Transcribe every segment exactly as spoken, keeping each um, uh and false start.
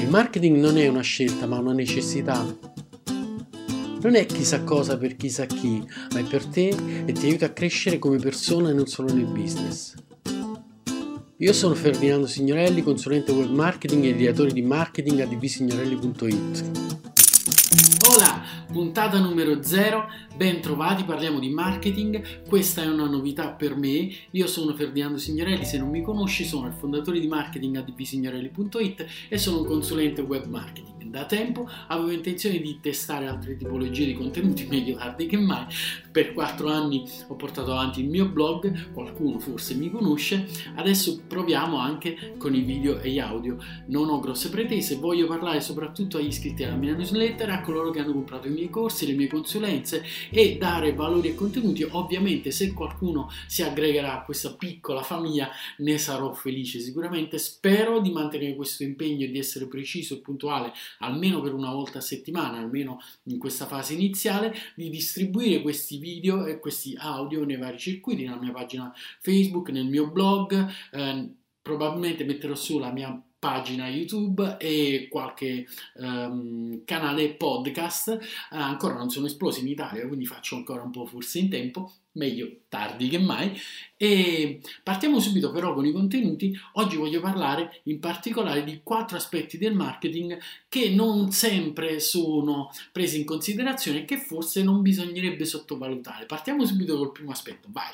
Il marketing non è una scelta, ma una necessità. Non è chissà cosa per chissà chi, ma è per te e ti aiuta a crescere come persona e non solo nel business. Io sono Ferdinando Signorelli, consulente web marketing e ideatore di marketing a d v signorelli punto it. Hola, puntata numero zero, ben trovati, parliamo di marketing, questa è una novità per me, io sono Ferdinando Signorelli, se non mi conosci sono il fondatore di marketing a d v signorelli punto it e sono un consulente web marketing. Da tempo avevo intenzione di testare altre tipologie di contenuti, meglio tardi che mai. Per quattro anni ho portato avanti il mio blog, qualcuno forse mi conosce, adesso proviamo anche con i video e gli audio. Non ho grosse pretese, voglio parlare soprattutto agli iscritti alla mia newsletter, a coloro che hanno comprato i miei corsi, le mie consulenze e dare valori e contenuti. Ovviamente se qualcuno si aggregherà a questa piccola famiglia ne sarò felice sicuramente. Spero di mantenere questo impegno e di essere preciso e puntuale almeno per una volta a settimana, almeno in questa fase iniziale, di distribuire questi video e questi audio nei vari circuiti, nella mia pagina Facebook, nel mio blog, eh, probabilmente metterò su la mia pagina YouTube e qualche um, canale podcast. Uh, ancora non sono esplosi in Italia, quindi faccio ancora un po' forse in tempo, meglio tardi che mai. E partiamo subito però con i contenuti. Oggi voglio parlare in particolare di quattro aspetti del marketing che non sempre sono presi in considerazione e che forse non bisognerebbe sottovalutare. Partiamo subito col primo aspetto, vai!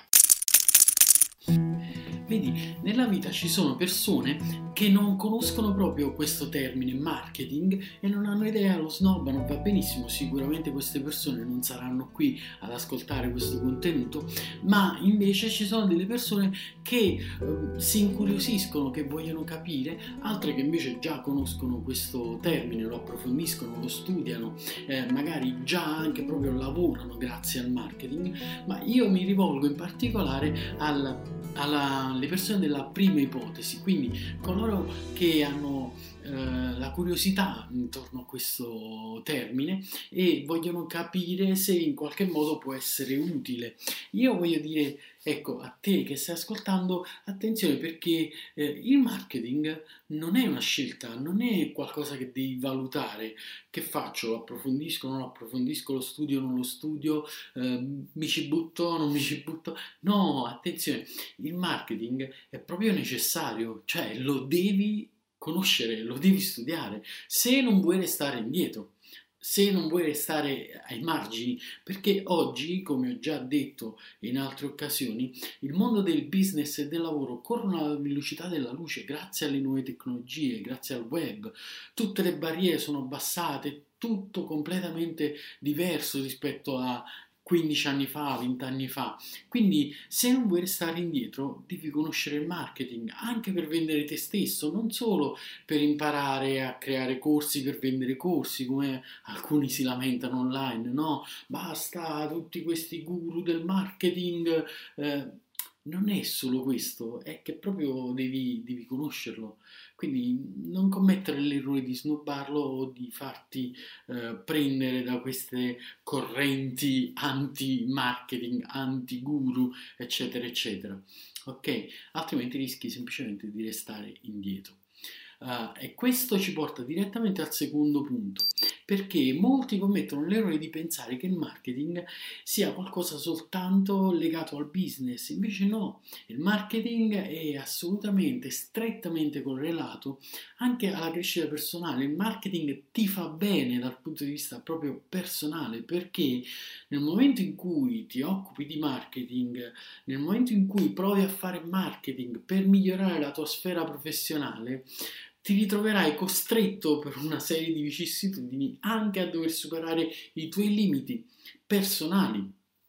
Vedi, nella vita ci sono persone che non conoscono proprio questo termine marketing e non hanno idea, lo snobbano, va benissimo, sicuramente queste persone non saranno qui ad ascoltare questo contenuto, ma invece ci sono delle persone che eh, si incuriosiscono, che vogliono capire, altre che invece già conoscono questo termine, lo approfondiscono, lo studiano, eh, magari già anche proprio lavorano grazie al marketing, ma io mi rivolgo in particolare al alle persone della prima ipotesi, quindi coloro che hanno eh, la curiosità intorno a questo termine e vogliono capire se in qualche modo può essere utile. Io voglio dire, ecco, a te che stai ascoltando, attenzione, perché eh, il marketing non è una scelta, non è qualcosa che devi valutare. Che faccio? Lo approfondisco, non lo approfondisco, lo studio, non lo studio, eh, mi ci butto, non mi ci butto? No, attenzione, il marketing è proprio necessario, cioè lo devi conoscere, lo devi studiare, se non vuoi restare indietro. Se non vuoi restare ai margini, perché oggi, come ho già detto in altre occasioni, il mondo del business e del lavoro corrono alla velocità della luce grazie alle nuove tecnologie, grazie al web. Tutte le barriere sono abbassate, tutto completamente diverso rispetto a quindici anni fa, venti anni fa. Quindi se non vuoi restare indietro devi conoscere il marketing anche per vendere te stesso, non solo per imparare a creare corsi per vendere corsi come alcuni si lamentano online, no? Basta tutti questi guru del marketing. Eh, non è solo questo, è che proprio devi, devi conoscerlo. Quindi non commettere l'errore di snobbarlo o di farti eh, prendere da queste correnti anti-marketing, anti-guru, eccetera, eccetera. Ok? Altrimenti rischi semplicemente di restare indietro. Uh, e questo ci porta direttamente al secondo punto, perché molti commettono l'errore di pensare che il marketing sia qualcosa soltanto legato al business. Invece no, il marketing è assolutamente, strettamente correlato anche alla crescita personale. Il marketing ti fa bene dal punto di vista proprio personale, perché nel momento in cui ti occupi di marketing, nel momento in cui provi a fare marketing per migliorare la tua sfera professionale, ti ritroverai costretto per una serie di vicissitudini anche a dover superare i tuoi limiti personali.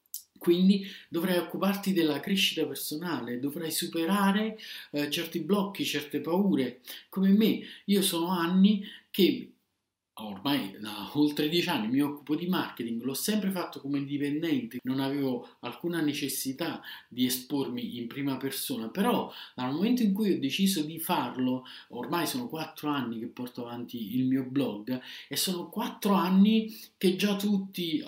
Quindi dovrai occuparti della crescita personale, dovrai superare eh, certi blocchi, certe paure. Come me, io sono anni che ormai da oltre dieci anni mi occupo di marketing, l'ho sempre fatto come dipendente, non avevo alcuna necessità di espormi in prima persona, però dal momento in cui ho deciso di farlo, ormai sono quattro anni che porto avanti il mio blog e sono quattro anni che già tutti,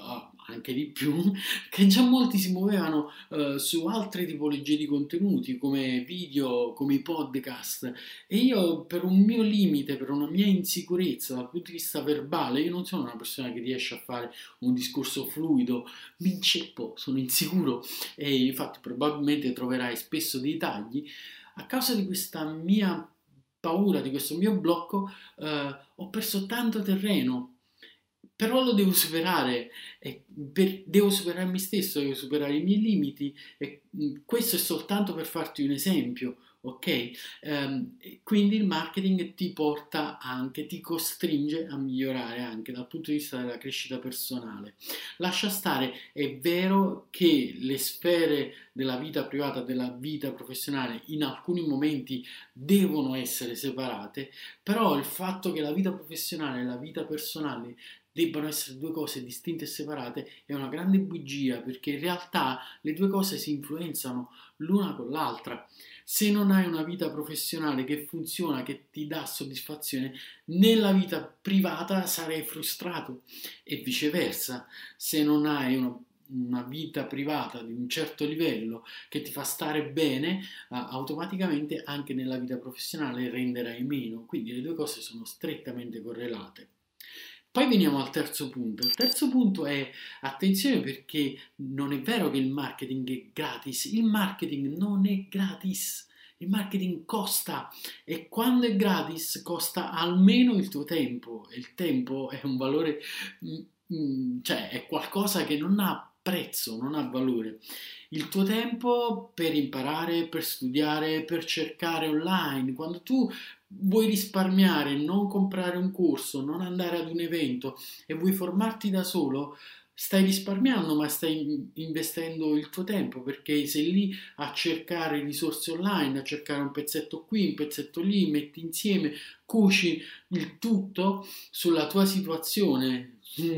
anche di più, che già molti si muovevano eh, su altre tipologie di contenuti come video, come i podcast, e io per un mio limite, per una mia insicurezza dal punto di vista verbale, io non sono una persona che riesce a fare un discorso fluido, mi inceppo, sono insicuro e infatti probabilmente troverai spesso dei tagli. A causa di questa mia paura, di questo mio blocco, eh, ho perso tanto terreno. Però lo devo superare, e per- devo superare me stesso, devo superare i miei limiti e mh, questo è soltanto per farti un esempio, ok? Ehm, e quindi il marketing ti porta anche, ti costringe a migliorare anche dal punto di vista della crescita personale. Lascia stare, è vero che le sfere della vita privata, della vita professionale in alcuni momenti devono essere separate, però il fatto che la vita professionale e la vita personale debbano essere due cose distinte e separate è una grande bugia, perché in realtà le due cose si influenzano l'una con l'altra. Se non hai una vita professionale che funziona, che ti dà soddisfazione, nella vita privata sarai frustrato e viceversa. Se non hai una, una vita privata di un certo livello che ti fa stare bene, eh, automaticamente anche nella vita professionale renderai meno. Quindi le due cose sono strettamente correlate. Poi veniamo al terzo punto. Il terzo punto è attenzione, perché non è vero che il marketing è gratis, il marketing non è gratis, il marketing costa e quando è gratis costa almeno il tuo tempo e il tempo è un valore, mm, mm, cioè è qualcosa che non ha prezzo, non ha valore. Il tuo tempo per imparare, per studiare, per cercare online, quando tu vuoi risparmiare, non comprare un corso, non andare ad un evento e vuoi formarti da solo, stai risparmiando, ma stai investendo il tuo tempo, perché sei lì a cercare risorse online, a cercare un pezzetto qui, un pezzetto lì, metti insieme, cuci il tutto sulla tua situazione.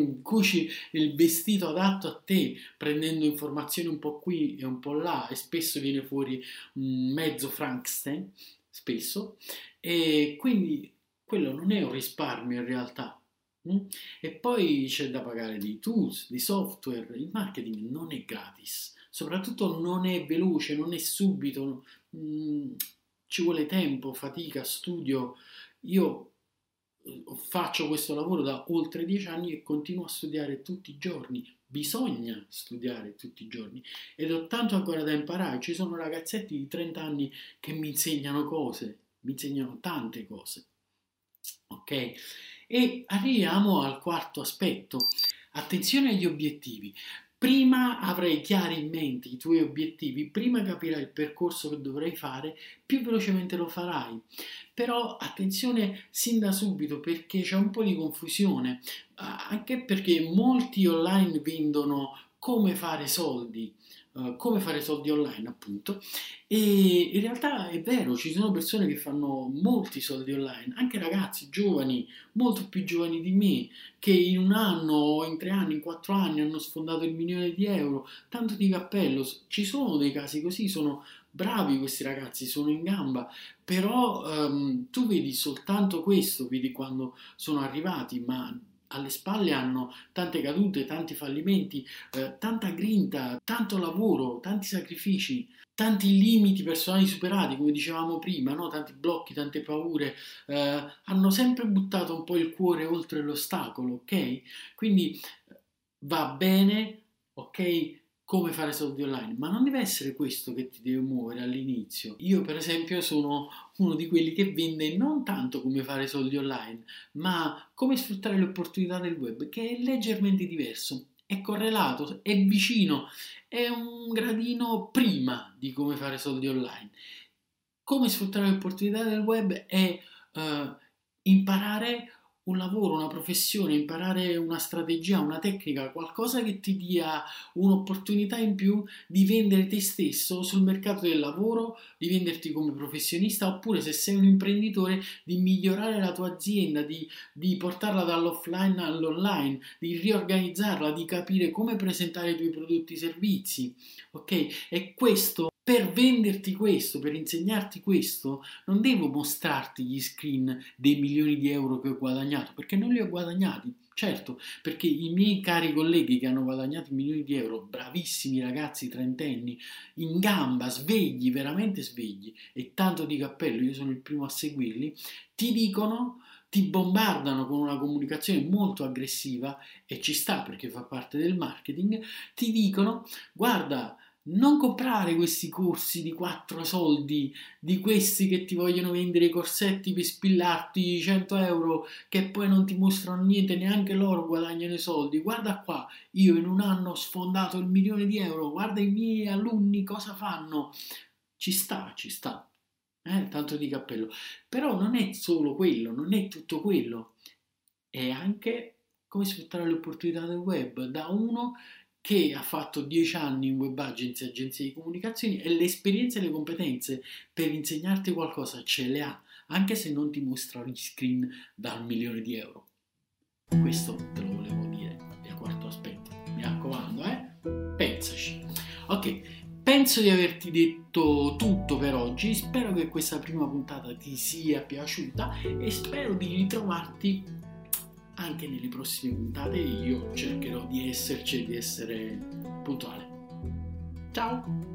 Cuci il vestito adatto a te, prendendo informazioni un po' qui e un po' là, e spesso viene fuori un mezzo Frankenstein, spesso, e quindi quello non è un risparmio in realtà. mm? E poi c'è da pagare di tools, di software, il marketing non è gratis, soprattutto non è veloce, non è subito, mm, ci vuole tempo, fatica, studio. Io faccio questo lavoro da oltre dieci anni e continuo a studiare tutti i giorni. Bisogna studiare tutti i giorni ed ho tanto ancora da imparare. Ci sono ragazzetti di trenta anni che mi insegnano cose, mi insegnano tante cose. Ok? E arriviamo al quarto aspetto. Attenzione agli obiettivi. Prima avrai chiari in mente i tuoi obiettivi, prima capirai il percorso che dovrai fare, più velocemente lo farai. Però attenzione sin da subito, perché c'è un po' di confusione, anche perché molti online vendono come fare soldi, uh, come fare soldi online appunto, e in realtà è vero, ci sono persone che fanno molti soldi online, anche ragazzi giovani, molto più giovani di me, che in un anno, in tre anni, in quattro anni hanno sfondato il milione di euro, tanto di cappello, ci sono dei casi così, sono bravi questi ragazzi, sono in gamba, però um, tu vedi soltanto questo, vedi quando sono arrivati, ma alle spalle hanno tante cadute, tanti fallimenti, eh, tanta grinta, tanto lavoro, tanti sacrifici, tanti limiti personali superati, come dicevamo prima, no? Tanti blocchi, tante paure, eh, hanno sempre buttato un po' il cuore oltre l'ostacolo, ok? Quindi va bene, ok? Come fare soldi online, ma non deve essere questo che ti deve muovere all'inizio. Io per esempio sono uno di quelli che vende non tanto come fare soldi online, ma come sfruttare le opportunità del web, che è leggermente diverso, è correlato, è vicino, è un gradino prima di come fare soldi online. Come sfruttare le opportunità del web è uh, imparare un lavoro, una professione, imparare una strategia, una tecnica, qualcosa che ti dia un'opportunità in più di vendere te stesso sul mercato del lavoro, di venderti come professionista, oppure se sei un imprenditore di migliorare la tua azienda, di, di portarla dall'offline all'online, di riorganizzarla, di capire come presentare i tuoi prodotti e servizi, ok? E questo per venderti questo, per insegnarti questo, non devo mostrarti gli screen dei milioni di euro che ho guadagnato, perché non li ho guadagnati. Certo, perché i miei cari colleghi che hanno guadagnato milioni di euro, bravissimi ragazzi trentenni, in gamba, svegli, veramente svegli, e tanto di cappello, io sono il primo a seguirli, ti dicono, ti bombardano con una comunicazione molto aggressiva, e ci sta perché fa parte del marketing, ti dicono, guarda, non comprare questi corsi di quattro soldi, di questi che ti vogliono vendere i corsetti per spillarti cento euro, che poi non ti mostrano niente, neanche loro guadagnano i soldi. Guarda qua, io in un anno ho sfondato il milione di euro, guarda i miei alunni cosa fanno. Ci sta, ci sta, eh, tanto di cappello. Però non è solo quello, non è tutto quello, è anche come sfruttare le opportunità del web da uno che ha fatto dieci anni in web agency, agenzie di comunicazioni, e le esperienze e le competenze per insegnarti qualcosa ce le ha, anche se non ti mostra gli screen dal milione di euro. Questo te lo volevo dire, il quarto aspetto. Mi raccomando, eh? Pensaci. Ok, penso di averti detto tutto per oggi, spero che questa prima puntata ti sia piaciuta e spero di ritrovarti anche nelle prossime puntate. Io cercherò di esserci e di essere puntuale. Ciao!